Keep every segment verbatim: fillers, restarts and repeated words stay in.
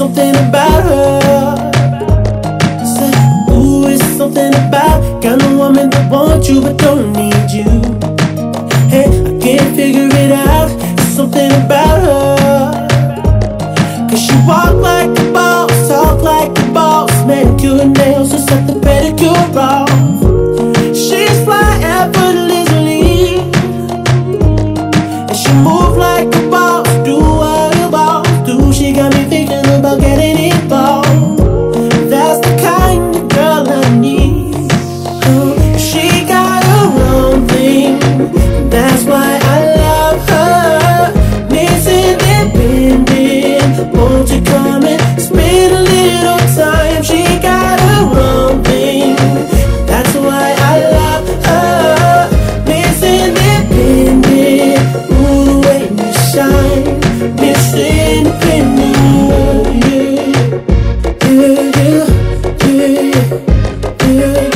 something about her. Say, ooh, it's something about kind of woman that wants you but don't need you. Hey, I can't figure it out. It's something about her. Cause she walk like a boss, talk like a boss, manicure and nails, just like the pedicure off. She's fly effortlessly, and she move like a boss, do what a boss do. She got me thinking about getting involved. That's the kind of girl I need. uh, She got her own thing, that's why I love her. Miss Independent, won't you come and spend a little time? She got her own thing, that's why I love her. Miss Independent, ooh, the way you shine. Miss Independent, yeah, yeah, yeah, yeah,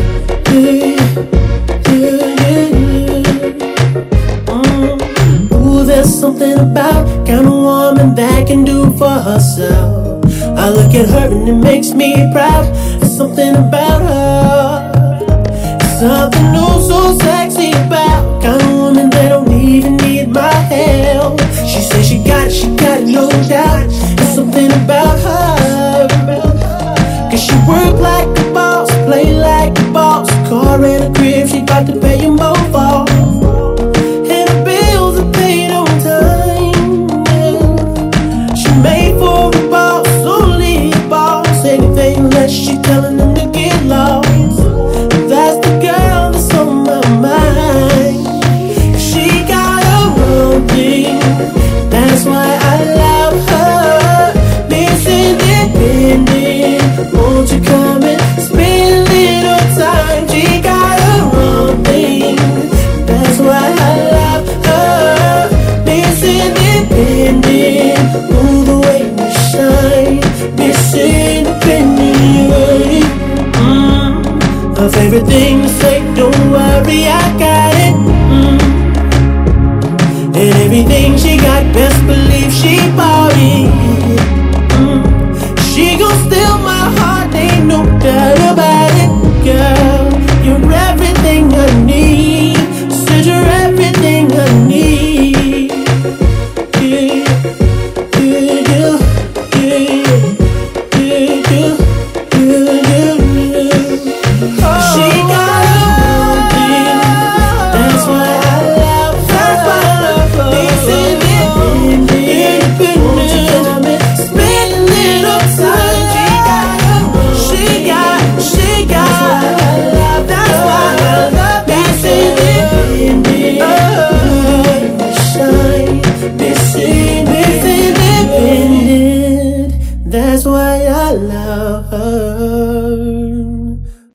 yeah, yeah, yeah. Mm. Ooh, there's something about kind of woman that can do for herself. I look at her and it makes me proud. There's something about her, something new so sexy about kind of woman that don't even need my help. She says she got it, she got it, no doubt. There's something about her, cause she work like a boss, play like a boss. Car and a crib, she got to pay them both off. And the bills are paid on time, yeah. She made for a boss, only a boss. Anything less, she telling them to get lost. That's the girl that's on my mind. She got her own thing, that's why I love her. Miss Independent, won't you come and spend a little time? She got her own thing, that's why I love her. Miss Independent, ooh, the way you shine. Miss Independent, mm. Her favorite thing to say, don't worry, I got it. mm. And everything she got, best believe she bought it. mm. She gon' steal my heart, ain't no doubt about it. Girl, you're everything I need. Said you're everything I need. Yeah.